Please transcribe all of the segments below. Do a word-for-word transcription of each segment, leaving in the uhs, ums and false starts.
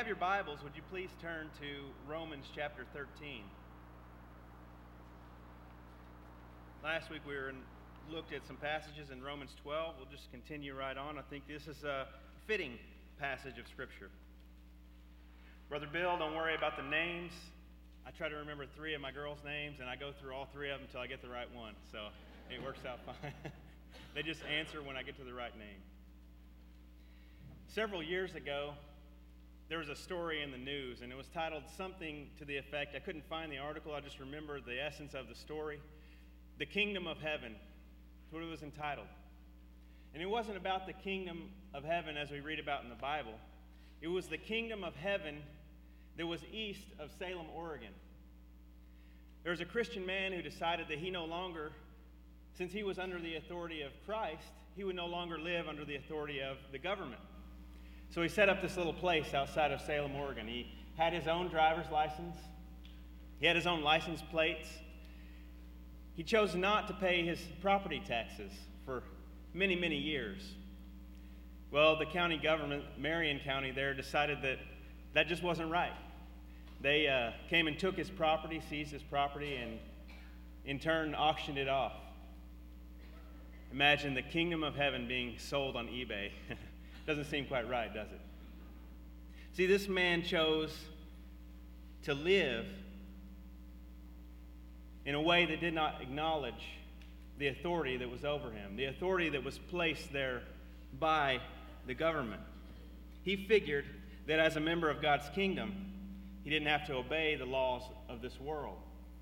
have your Bibles, would you please turn to Romans chapter thirteen? Last week we were in, looked at some passages in Romans twelve. We'll just continue right on. I think this is a fitting passage of Scripture. Brother Bill, don't worry about the names. I try to remember three of my girls' names, and I go through all three of them until I get the right one. So it works out fine. They just answer when I get to the right name. Several years ago, there was a story in the news, and it was titled something to the effect, I couldn't find the article, I just remember the essence of the story. The Kingdom of Heaven. That's what it was entitled. And it wasn't about the kingdom of heaven as we read about in the Bible. It was the kingdom of heaven that was east of Salem, Oregon. There was a Christian man who decided that he no longer, since he was under the authority of Christ, he would no longer live under the authority of the government. So he set up this little place outside of Salem, Oregon. He had his own driver's license. He had his own license plates. He chose not to pay his property taxes for many, many years. Well, the county government, Marion County there, decided that that just wasn't right. They uh, came and took his property, seized his property, and in turn auctioned it off. Imagine the kingdom of heaven being sold on eBay. Doesn't seem quite right, does it? See, this man chose to live in a way that did not acknowledge the authority that was over him, the authority that was placed there by the government. He figured that as a member of God's kingdom, he didn't have to obey the laws of this world.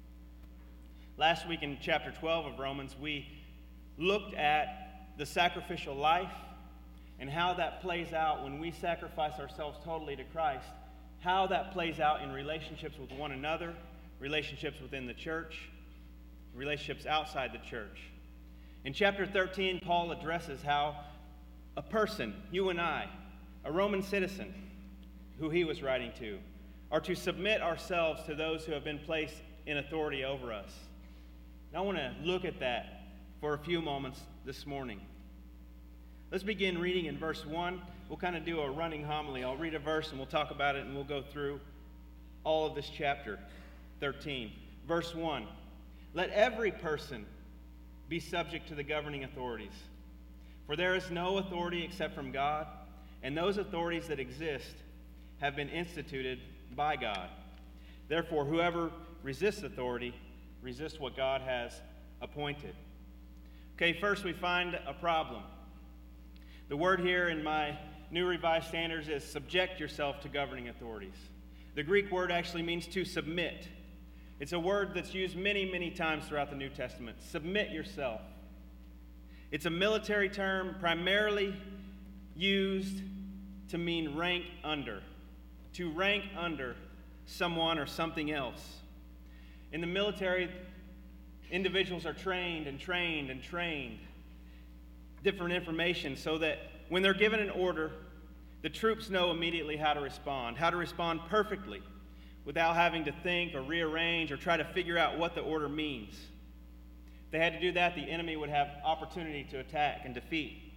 Last week in chapter twelve of Romans, we looked at the sacrificial life and how that plays out when we sacrifice ourselves totally to Christ, how that plays out in relationships with one another, relationships within the church, relationships outside the church. In chapter thirteen, Paul addresses how a person, you and I, a Roman citizen, who he was writing to, are to submit ourselves to those who have been placed in authority over us. And I want to look at that for a few moments this morning. Let's begin reading in verse one. We'll kind of do a running homily. I'll read a verse and we'll talk about it and we'll go through all of this chapter thirteen. Verse one. Let every person be subject to the governing authorities. For there is no authority except from God, and those authorities that exist have been instituted by God. Therefore, whoever resists authority resists what God has appointed. Okay, first we find a problem. The word here in my New Revised Standards is subject yourself to governing authorities. The Greek word actually means to submit. It's a word that's used many, many times throughout the New Testament. Submit yourself. It's a military term primarily used to mean rank under, to rank under someone or something else. In the military, individuals are trained and trained and trained different information so that when they're given an order, the troops know immediately how to respond, how to respond perfectly without having to think or rearrange or try to figure out what the order means. If they had to do that, the enemy would have opportunity to attack and defeat.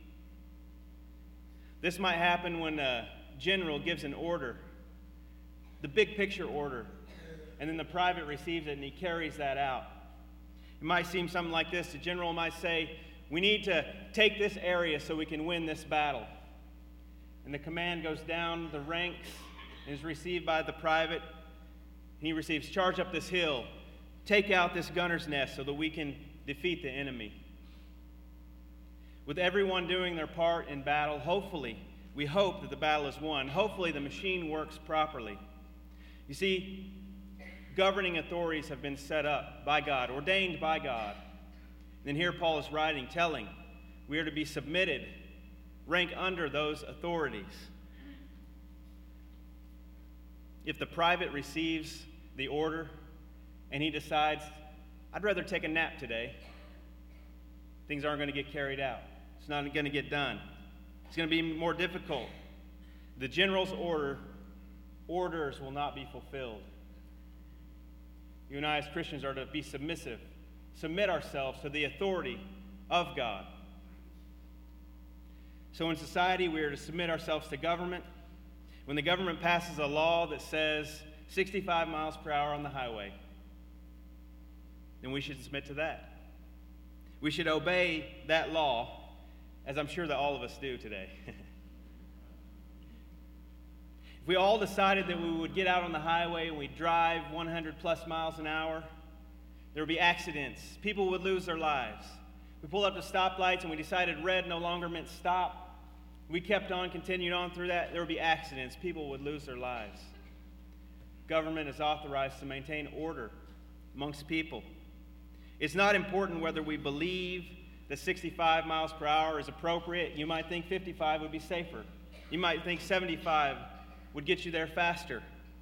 This might happen when a general gives an order, the big picture order, and then the private receives it and he carries that out. It might seem something like this. The general might say, we need to take this area so we can win this battle. And the command goes down the ranks and is received by the private. He receives, charge up this hill, take out this gunner's nest so that we can defeat the enemy. With everyone doing their part in battle, hopefully, we hope that the battle is won. Hopefully the machine works properly. You see, governing authorities have been set up by God, ordained by God. And here Paul is writing, telling, we are to be submitted, rank under those authorities. If the private receives the order and he decides, I'd rather take a nap today, things aren't going to get carried out. It's not going to get done. It's going to be more difficult. The general's order, orders will not be fulfilled. You and I as Christians are to be submissive, submit ourselves to the authority of God. So in society, we are to submit ourselves to government. when the government passes a law that says sixty-five miles per hour on the highway, then we should submit to that. We should obey that law, as I'm sure that all of us do today. If we all decided that we would get out on the highway and we'd drive one hundred plus miles an hour, there would be accidents. People would lose their lives. We pulled up to stoplights and we decided red no longer meant stop. We kept on, continued on through that. There would be accidents. People would lose their lives. Government is authorized to maintain order amongst people. It's not important whether we believe that sixty-five miles per hour is appropriate. You might think fifty-five would be safer. You might think seventy-five would get you there faster.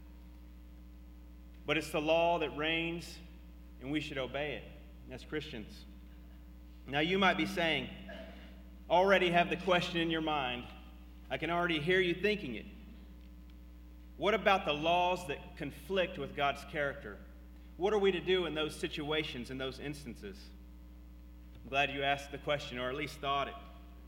But it's the law that reigns, and we should obey it as Christians. Now you might be saying, already have the question in your mind. I can already hear you thinking it. What about the laws that conflict with God's character? What are we to do in those situations, in those instances? I'm glad you asked the question, or at least thought it.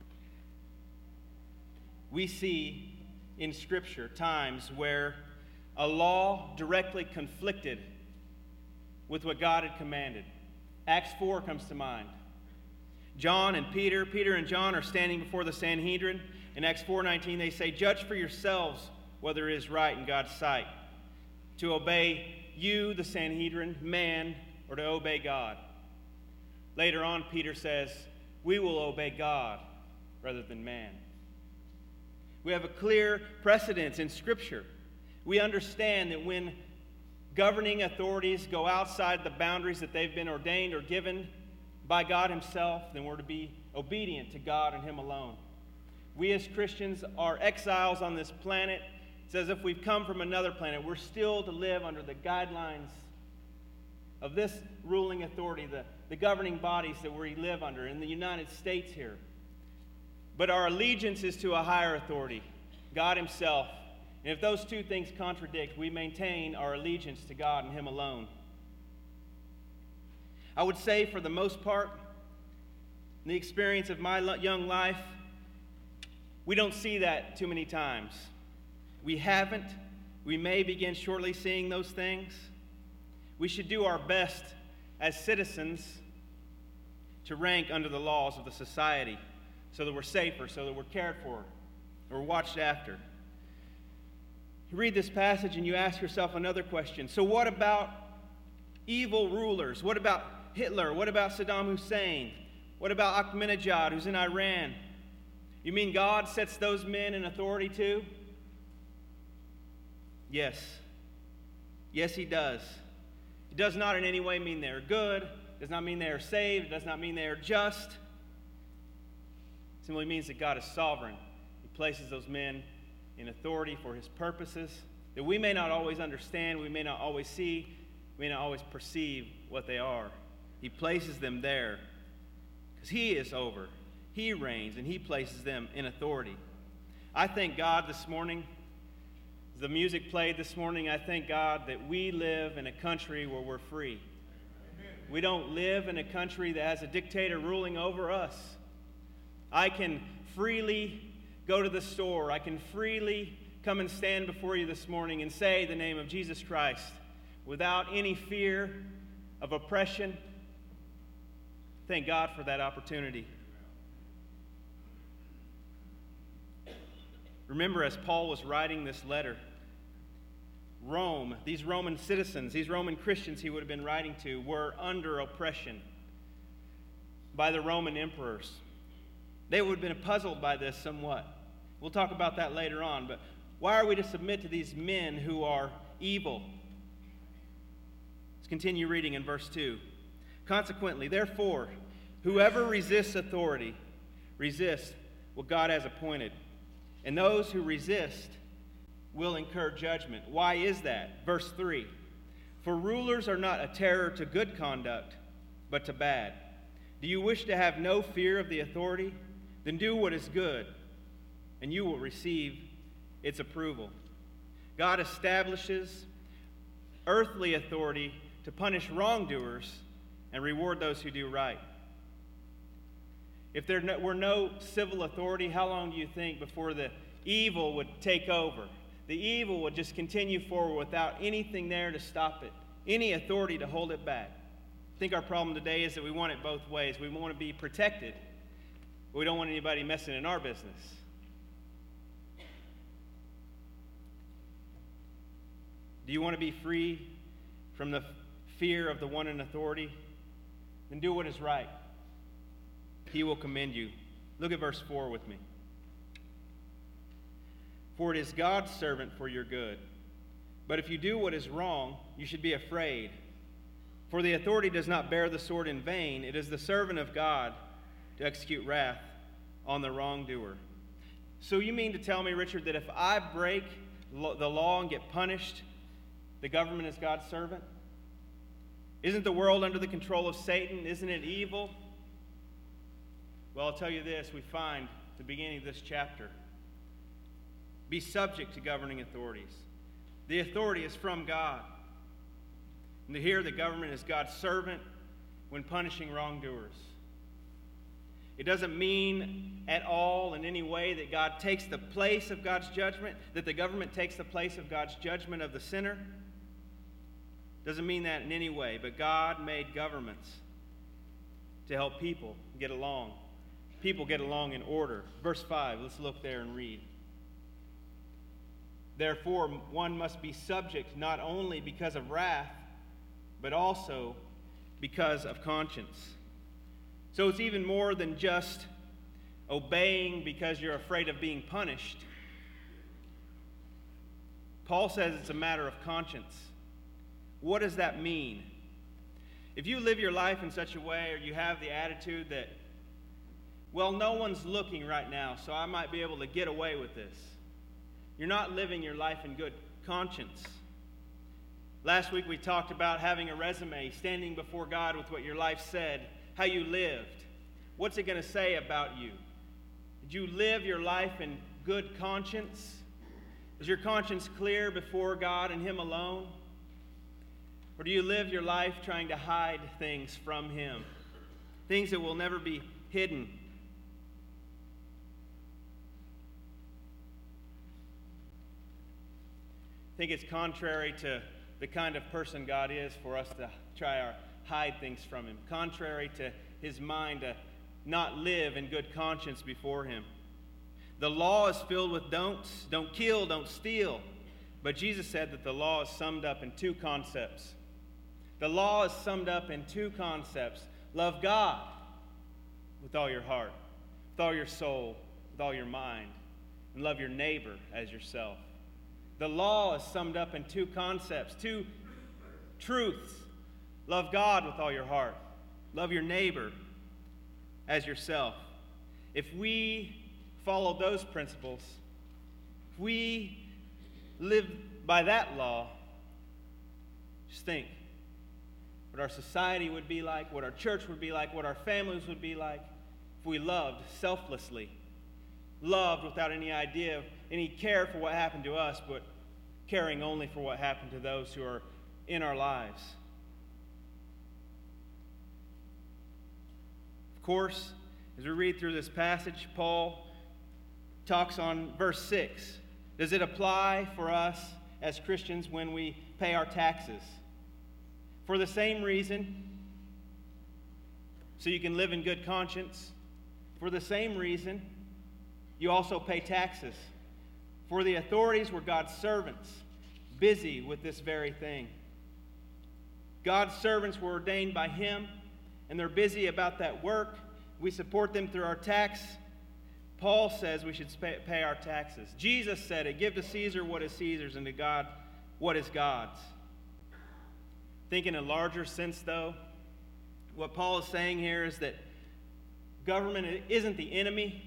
We see in Scripture times where a law directly conflicted with what God had commanded. Acts four comes to mind. John and Peter, Peter and John are standing before the Sanhedrin. In Acts four nineteen, they say, "Judge for yourselves whether it is right in God's sight to obey you, the Sanhedrin, man, or to obey God." Later on, Peter says, "We will obey God rather than man." We have a clear precedence in Scripture. We understand that when governing authorities go outside the boundaries that they've been ordained or given by God Himself, then we're to be obedient to God and Him alone. We as Christians are exiles on this planet. It's as if we've come from another planet. We're still to live under the guidelines of this ruling authority, the, the governing bodies that we live under in the United States here. But our allegiance is to a higher authority, God Himself. And if those two things contradict, we maintain our allegiance to God and Him alone. I would say, for the most part, in the experience of my young life, we don't see that too many times. We haven't. We may begin shortly seeing those things. We should do our best as citizens to rank under the laws of the society so that we're safer, so that we're cared for, or watched after. You read this passage and you ask yourself another question. So what about evil rulers? What about Hitler? What about Saddam Hussein? What about Ahmadinejad, who's in Iran? You mean God sets those men in authority too? Yes. Yes, He does. It does not in any way mean they are good. It does not mean they are saved. It does not mean they are just. It simply means that God is sovereign. He places those men in authority for His purposes that we may not always understand, we may not always see, we may not always perceive what they are. He places them there because He is over. He reigns, and He places them in authority. I thank God this morning, as the music played this morning, I thank God that we live in a country where we're free. Amen. We don't live in a country that has a dictator ruling over us. I can freely go to the store. I can freely come and stand before you this morning and say the name of Jesus Christ without any fear of oppression. Thank God for that opportunity. Remember, as Paul was writing this letter, Rome, these Roman citizens, these Roman Christians he would have been writing to, were under oppression by the Roman emperors. They would have been puzzled by this somewhat. We'll talk about that later on, but why are we to submit to these men who are evil? Let's continue reading in verse two. Consequently, therefore, whoever resists authority resists what God has appointed. And those who resist will incur judgment. Why is that? Verse three. For rulers are not a terror to good conduct, but to bad. Do you wish to have no fear of the authority? Then do what is good, and you will receive its approval. God establishes earthly authority to punish wrongdoers and reward those who do right. If there were no civil authority, how long do you think before the evil would take over? the evil would just continue forward without anything there to stop it, any authority to hold it back. I think our problem today is that we want it both ways. We want to be protected, but we don't want anybody messing in our business. Do you want to be free from the fear of the one in authority? Then do what is right. He will commend you. Look at verse four with me. For it is God's servant for your good. But if you do what is wrong, you should be afraid. For the authority does not bear the sword in vain. It is the servant of God to execute wrath on the wrongdoer. So you mean to tell me, Richard, that if I break the law and get punished, the government is God's servant? Isn't the world under the control of Satan? Isn't it evil? Well, I'll tell you this. We find at the beginning of this chapter, be subject to governing authorities. The authority is from God. And here the government is God's servant when punishing wrongdoers. It doesn't mean at all in any way that God takes the place of God's judgment, that the government takes the place of God's judgment of the sinner. Doesn't mean that in any way, but God made governments to help people get along. People get along in order. Verse five, let's look there and read. Therefore, one must be subject not only because of wrath, but also because of conscience. So it's even more than just obeying because you're afraid of being punished. Paul says it's a matter of conscience. What does that mean? If you live your life in such a way, or you have the attitude that, well, no one's looking right now, so I might be able to get away with this. You're not living your life in good conscience. Last week we talked about having a resume, standing before God with what your life said, how you lived. What's it going to say about you? Did you live your life in good conscience? Is your conscience clear before God and Him alone? Or do you live your life trying to hide things from Him? Things that will never be hidden. I think it's contrary to the kind of person God is for us to try to hide things from Him. Contrary to His mind to not live in good conscience before Him. The law is filled with don'ts. Don't kill, don't steal. But Jesus said that the law is summed up in two concepts. The law is summed up in two concepts. Love God with all your heart, with all your soul, with all your mind, and love your neighbor as yourself. The law is summed up in two concepts, two truths. Love God with all your heart. Love your neighbor as yourself. If we follow those principles, if we live by that law, just think what our society would be like, what our church would be like, what our families would be like if we loved selflessly, loved without any idea of any care for what happened to us, but caring only for what happened to those who are in our lives. Of course, as we read through this passage, Paul talks on verse six. Does it apply for us as Christians when we pay our taxes? For the same reason, so you can live in good conscience, for the same reason, you also pay taxes. For the authorities were God's servants, busy with this very thing. God's servants were ordained by Him, and they're busy about that work. We support them through our tax. Paul says we should pay our taxes. Jesus said it, give to Caesar what is Caesar's, and to God what is God's. Think in a larger sense, though, what Paul is saying here is that government isn't the enemy.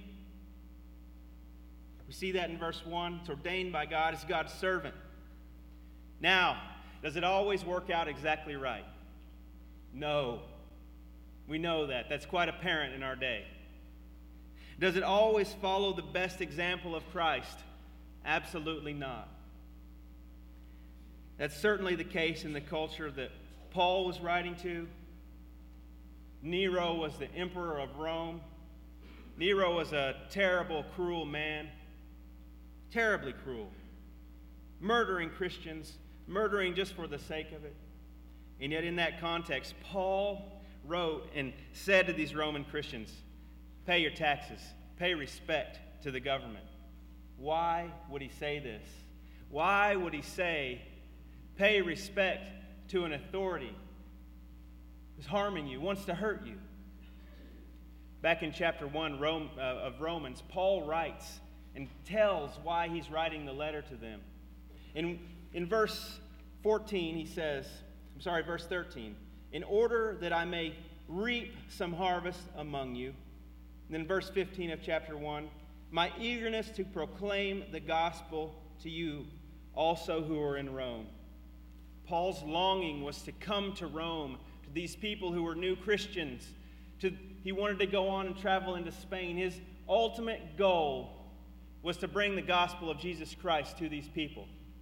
We see that in verse one. It's ordained by God. It's God's servant. Now, does it always work out exactly right? No. We know that. That's quite apparent in our day. Does it always follow the best example of Christ? Absolutely not. That's certainly the case in the culture that Paul was writing to. Nero was the emperor of Rome. Nero was a terrible, cruel man. Terribly cruel. murdering Christians, murdering just for the sake of it. And yet in that context, Paul wrote and said to these Roman Christians, pay your taxes, pay respect to the government. Why would he say this? Why would he say, pay respect to an authority who's harming you, wants to hurt you? Back in chapter one Rome, uh, of Romans, Paul writes and tells why he's writing the letter to them. In, in verse fourteen, he says, I'm sorry, verse thirteen, in order that I may reap some harvest among you. And then verse fifteen of chapter one, my eagerness to proclaim the gospel to you also who are in Rome. Paul's longing was to come to Rome, to these people who were new Christians. To, he wanted to go on and travel into Spain. His ultimate goal was to bring the gospel of Jesus Christ to these people.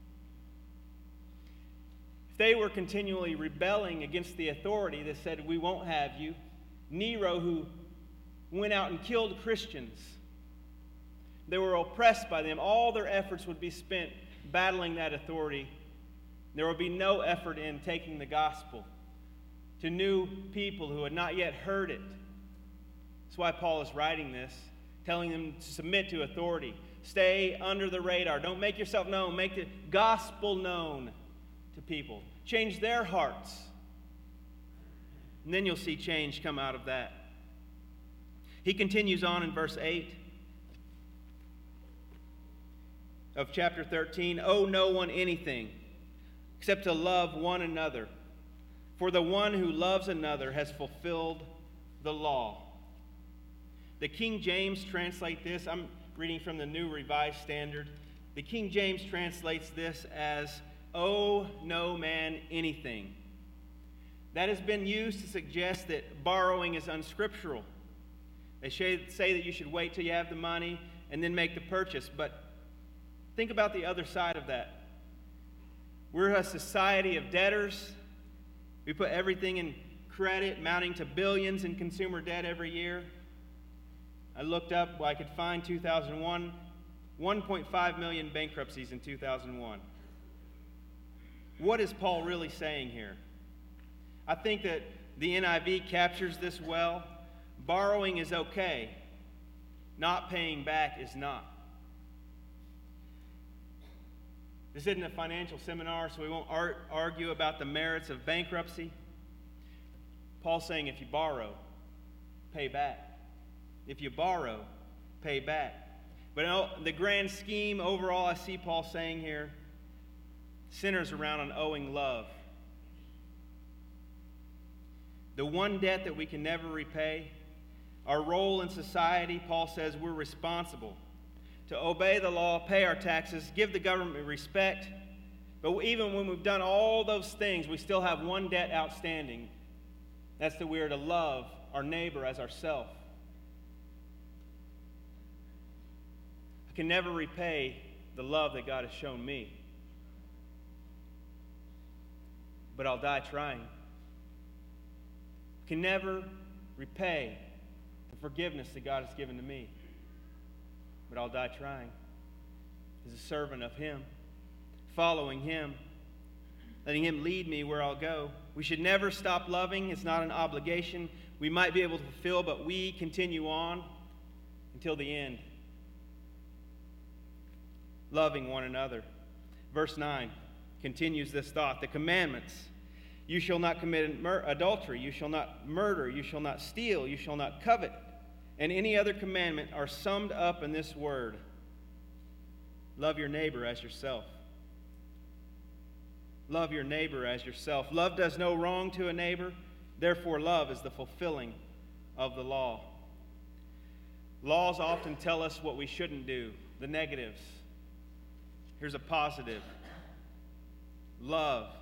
If they were continually rebelling against the authority that said, we won't have you, Nero, who went out and killed Christians, they were oppressed by them. All their efforts would be spent battling that authority. There would be no effort in taking the gospel to new people who had not yet heard it. That's why Paul is writing this, telling them to submit to authority. Stay under the radar. Don't make yourself known. Make the gospel known to people. Change their hearts. And then you'll see change come out of that. He continues on in verse eight of chapter thirteen, owe no one anything except to love one another. For the one who loves another has fulfilled the law. The King James translate this. I'm reading from the New Revised Standard. The King James translates this as, owe no man anything. That has been used to suggest that borrowing is unscriptural. They say that you should wait till you have the money and then make the purchase. But think about the other side of that. We're a society of debtors. We put everything in credit, mounting to billions in consumer debt every year. I looked up, well, I could find two thousand one, one point five million bankruptcies in two thousand one. What is Paul really saying here? I think that the N I V captures this well. Borrowing is okay. Not paying back is not. This isn't a financial seminar, so we won't ar- argue about the merits of bankruptcy. Paul's saying if you borrow, pay back. If you borrow, pay back. But in the grand scheme, overall, I see Paul saying here, centers around on owing love. The one debt that we can never repay, our role in society, Paul says we're responsible to obey the law, pay our taxes, give the government respect. But even when we've done all those things, we still have one debt outstanding. That's that we are to love our neighbor as ourselves. I can never repay the love that God has shown me. But I'll die trying. I can never repay the forgiveness that God has given to me. But I'll die trying as a servant of Him, following Him, letting Him lead me where I'll go. We should never stop loving. It's not an obligation we might be able to fulfill, but we continue on until the end, loving one another. Verse nine continues this thought. The commandments: you shall not commit adultery, you shall not murder, you shall not steal, you shall not covet, and any other commandment are summed up in this word: love your neighbor as yourself. Love your neighbor as yourself. Love does no wrong to a neighbor. Therefore, love is the fulfilling of the law. Laws often tell us what we shouldn't do, the negatives. Here's a positive: love.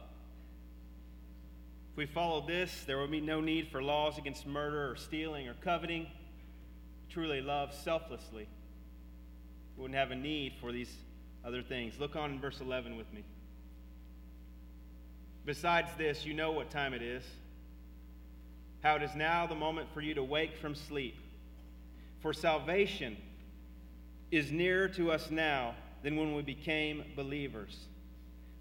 If we followed this, there would be no need for laws against murder or stealing or coveting. Truly love selflessly. We wouldn't have a need for these other things. Look on in verse eleven with me. Besides this, you know what time it is, how it is now the moment for you to wake from sleep. For salvation is nearer to us now than when we became believers.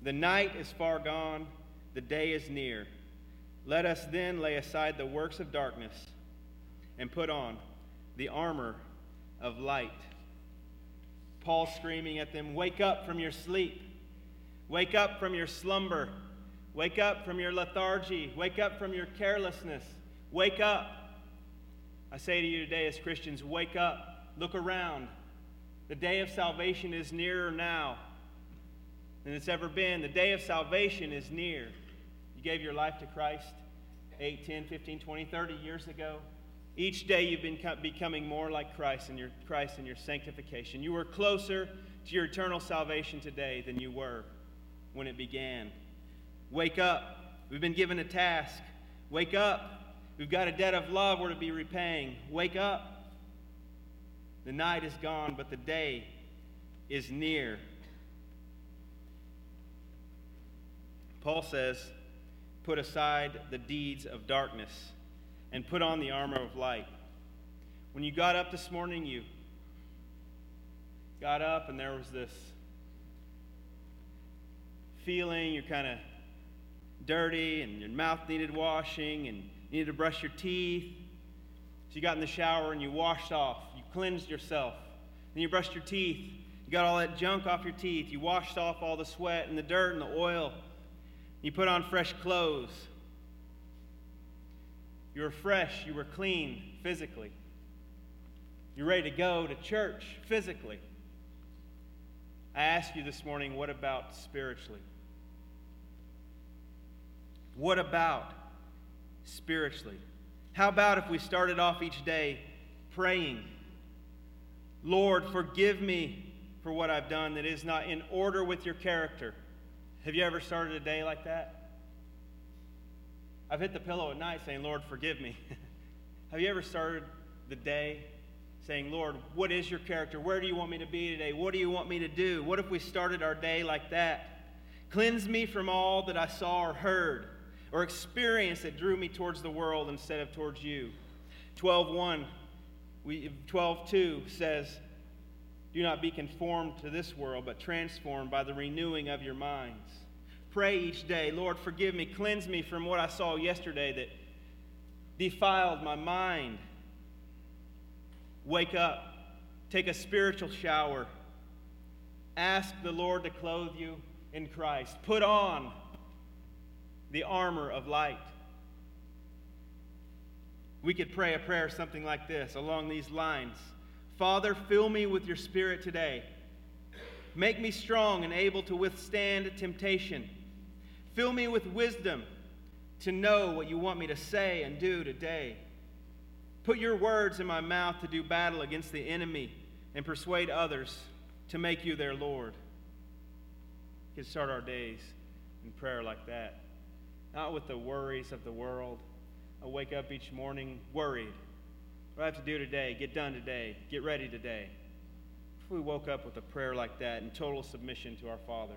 The night is far gone, the day is near. Let us then lay aside the works of darkness and put on the armor of light. Paul screaming at them, wake up from your sleep. Wake up from your slumber. Wake up from your lethargy. Wake up from your carelessness. Wake up. I say to you today as Christians, wake up. Look around. The day of salvation is nearer now than it's ever been. The day of salvation is near. You gave your life to Christ eight, ten, fifteen, twenty, thirty years ago. Each day you've been becoming more like Christ in your Christ in your sanctification. You are closer to your eternal salvation today than you were when it began. Wake up. We've been given a task. Wake up. We've got a debt of love we're to be repaying. Wake up. The night is gone, but the day is near. Paul says, put aside the deeds of darkness and put on the armor of light. When you got up this morning, you got up and there was this feeling you're kind of dirty and your mouth needed washing and you needed to brush your teeth. So you got in the shower and you washed off. You cleansed yourself. Then you brushed your teeth. You got all that junk off your teeth. You washed off all the sweat and the dirt and the oil. You put on fresh clothes. You were fresh. You were clean physically. You're ready to go to church physically. I ask you this morning, what about spiritually? What about spiritually? How about if we started off each day praying, Lord, forgive me for what I've done that is not in order with your character. Have you ever started a day like that? I've hit the pillow at night saying, Lord, forgive me. Have you ever started the day saying, Lord, what is your character? Where do you want me to be today? What do you want me to do? What if we started our day like that? Cleanse me from all that I saw or heard or experienced that drew me towards the world instead of towards you. twelve one, we, twelve two says, do not be conformed to this world, but transformed by the renewing of your minds. Pray each day, Lord, forgive me, cleanse me from what I saw yesterday that defiled my mind. Wake up, take a spiritual shower. Ask the Lord to clothe you in Christ. Put on the armor of light. We could pray a prayer something like this, along these lines. Father, fill me with your Spirit today. Make me strong and able to withstand temptation. Fill me with wisdom to know what you want me to say and do today. Put your words in my mouth to do battle against the enemy and persuade others to make you their Lord. We can start our days in prayer like that. Not with the worries of the world. I wake up each morning worried. What do I have to do today? Get done today. Get ready today. If we woke up with a prayer like that in total submission to our Father,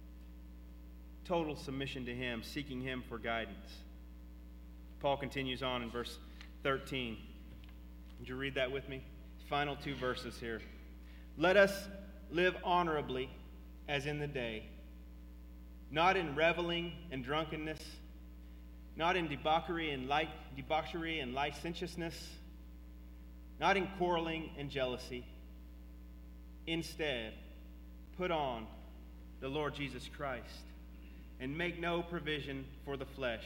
total submission to Him, seeking Him for guidance. Paul continues on in verse thirteen. Would you read that with me? Final two verses here. Let us live honorably as in the day, not in reveling and drunkenness, not in debauchery and light, debauchery and licentiousness, not in quarreling and jealousy. Instead, put on the Lord Jesus Christ and make no provision for the flesh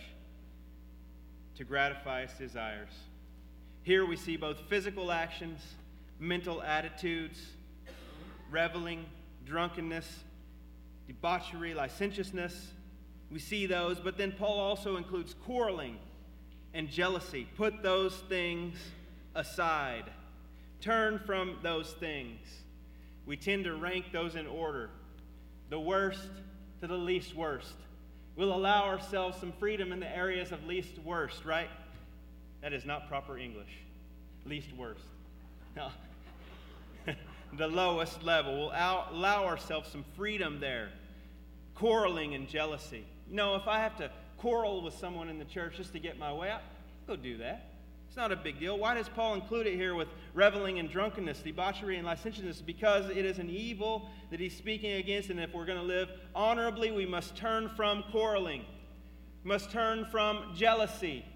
to gratify its desires. Here we see both physical actions, mental attitudes, reveling, drunkenness, debauchery, licentiousness. We see those, but then Paul also includes quarreling and jealousy. Put those things aside. Turn from those things. We tend to rank those in order, the worst to the least worst. We'll allow ourselves some freedom in the areas of least worst, right? That is not proper English. Least worst. No. The lowest level. We'll allow ourselves some freedom there. Quarreling and jealousy. You know, if I have to quarrel with someone in the church just to get my way, I'll go do that. It's not a big deal. Why does Paul include it here with reveling and drunkenness, debauchery and licentiousness? Because it is an evil that he's speaking against, and if we're going to live honorably, we must turn from quarreling. We must turn from jealousy.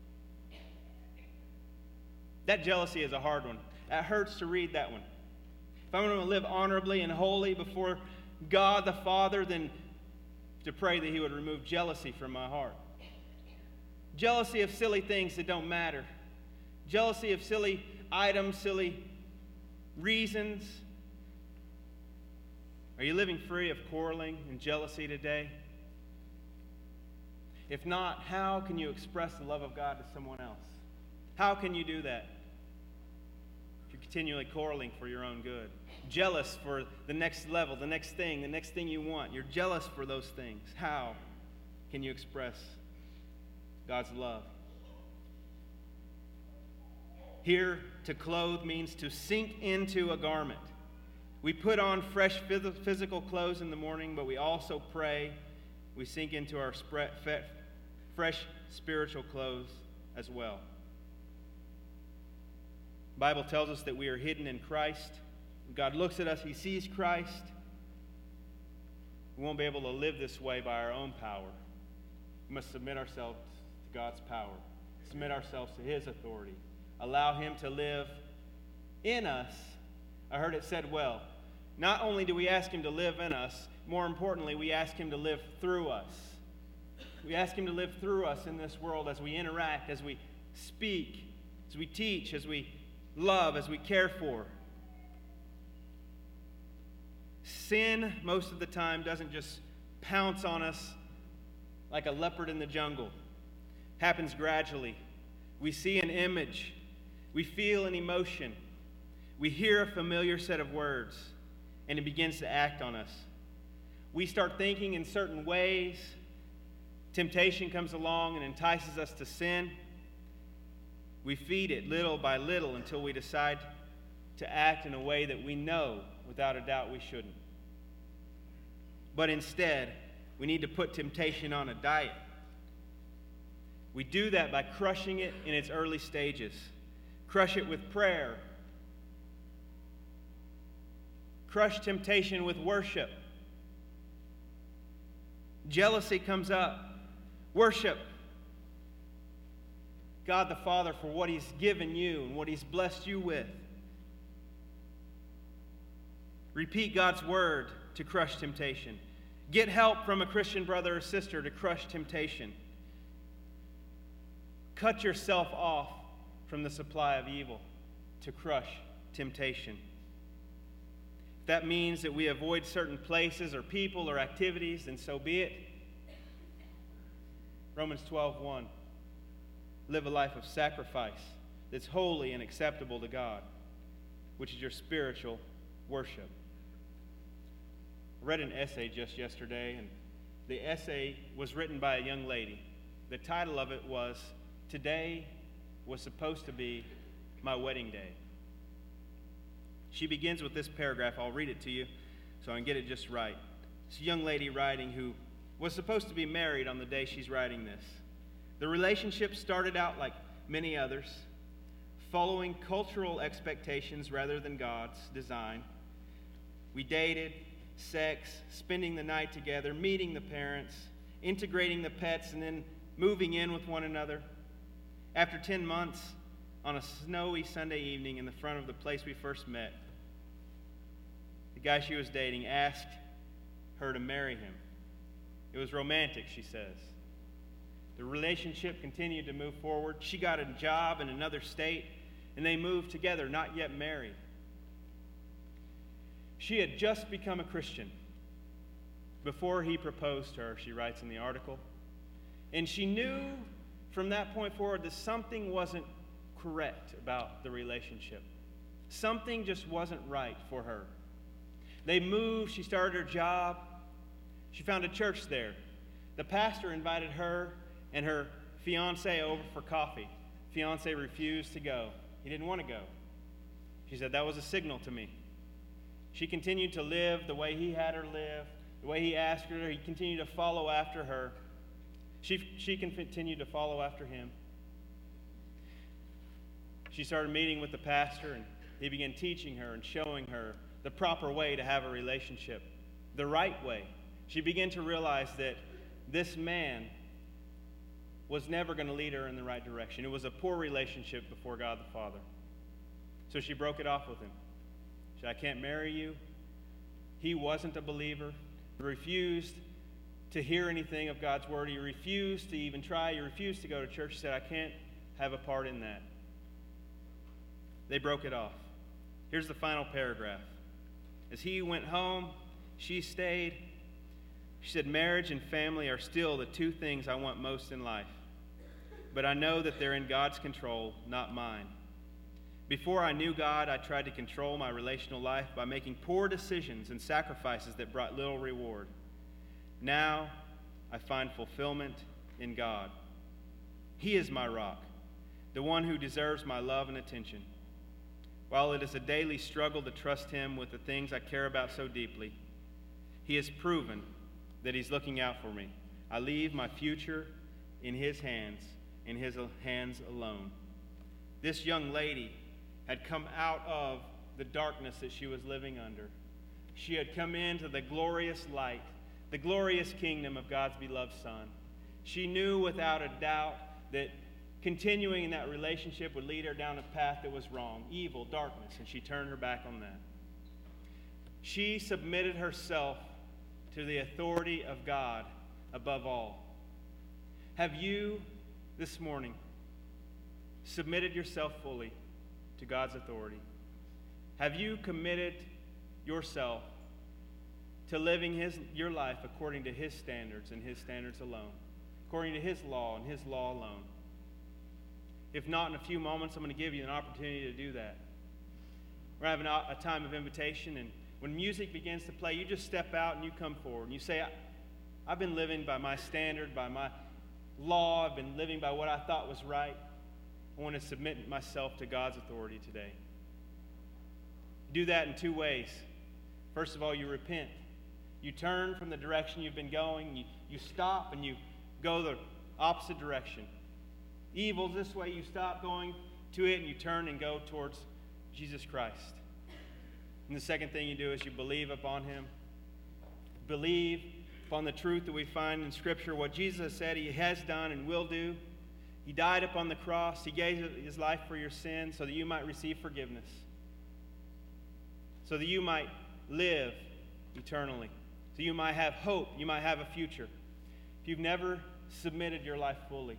That jealousy is a hard one. It hurts to read that one. If I'm going to live honorably and holy before God the Father, then to pray that he would remove jealousy from my heart. Jealousy of silly things that don't matter. Jealousy of silly items, silly reasons. Are you living free of quarreling and jealousy today? If not, how can you express the love of God to someone else? How can you do that? If you're continually quarreling for your own good. Jealous for the next level, the next thing, the next thing you want. You're jealous for those things. How can you express God's love? Here, to clothe means to sink into a garment. We put on fresh physical clothes in the morning, but we also pray. We sink into our fresh spiritual clothes as well. The Bible tells us that we are hidden in Christ. When God looks at us, he sees Christ. We won't be able to live this way by our own power. We must submit ourselves to God's power, submit ourselves to his authority, allow him to live in us. I heard it said well. Not only do we ask him to live in us, more importantly, we ask him to live through us. We ask him to live through us in this world as we interact, as we speak, as we teach, as we love, as we care for. Sin, most of the time, doesn't just pounce on us like a leopard in the jungle. It happens gradually. We see an image. We feel an emotion. We hear a familiar set of words, and it begins to act on us. We start thinking in certain ways. Temptation comes along and entices us to sin. We feed it little by little until we decide to act in a way that we know, without a doubt, we shouldn't. But instead, we need to put temptation on a diet. We do that by crushing it in its early stages. Crush it with prayer. Crush temptation with worship. Jealousy comes up. Worship God the Father for what he's given you and what he's blessed you with. Repeat God's word to crush temptation. Get help from a Christian brother or sister to crush temptation. Cut yourself off from the supply of evil to crush temptation. If that means that we avoid certain places or people or activities, then so be it. Romans twelve one. Live a life of sacrifice that's holy and acceptable to God, which is your spiritual worship. I read an essay just yesterday, and the essay was written by a young lady. The title of it was, "Today was supposed to be my wedding day." She begins with this paragraph. I'll read it to you so I can get it just right. It's a young lady writing who was supposed to be married on the day she's writing this. The relationship started out like many others, following cultural expectations rather than God's design. We dated, sex, spending the night together, meeting the parents, integrating the pets, and then moving in with one another. After ten months, on a snowy Sunday evening in the front of the place we first met, the guy she was dating asked her to marry him. It was romantic, she says. The relationship continued to move forward. She got a job in another state, and they moved together, not yet married. She had just become a Christian before he proposed to her, she writes in the article. And she knew from that point forward that something wasn't correct about the relationship. Something just wasn't right for her. They moved, she started her job. She found a church there. The pastor invited her and her fiancé over for coffee. Fiancé refused to go. He didn't want to go. She said, that was a signal to me. She continued to live the way he had her live, the way he asked her to. He continued to follow after her. She, she continued to follow after him. She started meeting with the pastor, and he began teaching her and showing her the proper way to have a relationship, the right way. She began to realize that this man was never going to lead her in the right direction. It was a poor relationship before God the Father. So she broke it off with him. She said, I can't marry you. He wasn't a believer. He refused to hear anything of God's word. He refused to even try. He refused to go to church. He said, I can't have a part in that. They broke it off. Here's the final paragraph. As he went home, she stayed. She said, marriage and family are still the two things I want most in life. But I know that they're in God's control, not mine. Before I knew God, I tried to control my relational life by making poor decisions and sacrifices that brought little reward. Now, I find fulfillment in God. He is my rock, the one who deserves my love and attention. While it is a daily struggle to trust Him with the things I care about so deeply, He has proven that He's looking out for me. I leave my future in His hands, in His hands alone. This young lady had come out of the darkness that she was living under. She had come into the glorious light, the glorious kingdom of God's beloved Son. She knew without a doubt that continuing in that relationship would lead her down a path that was wrong, evil, darkness, and she turned her back on that. She submitted herself to the authority of God above all. Have you this morning submitted yourself fully to God's authority? Have you committed yourself to living his, your life according to His standards and His standards alone, according to His law and His law alone? If not, in a few moments, I'm going to give you an opportunity to do that. We're having a, a time of invitation, and when music begins to play, you just step out and you come forward and you say, I, I've been living by my standard, by my law. I've been living by what I thought was right. I want to submit myself to God's authority today. You do that in two ways. First of all, you repent. You turn from the direction you've been going. You, you stop and you go the opposite direction. Evil's this way. You stop going to it and you turn and go towards Jesus Christ. And the second thing you do is you believe upon Him. Believe upon the truth that we find in Scripture, what Jesus has said He has done and will do. He died upon the cross. He gave His life for your sins so that you might receive forgiveness, so that you might live eternally, so you might have hope, you might have a future. If you've never submitted your life fully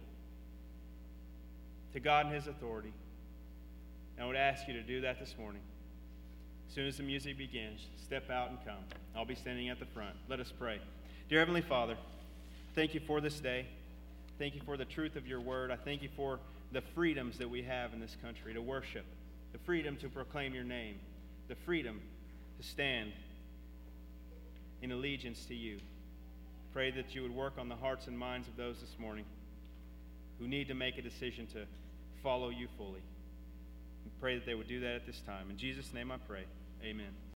to God and His authority, I would ask you to do that this morning. As soon as the music begins, step out and come. I'll be standing at the front. Let us pray. Dear Heavenly Father, thank you for this day. Thank you for the truth of your word. I thank you for the freedoms that we have in this country to worship, the freedom to proclaim your name, the freedom to stand in allegiance to you. Pray that you would work on the hearts and minds of those this morning who need to make a decision to follow you fully. We pray that they would do that at this time. In Jesus' name I pray. Amen.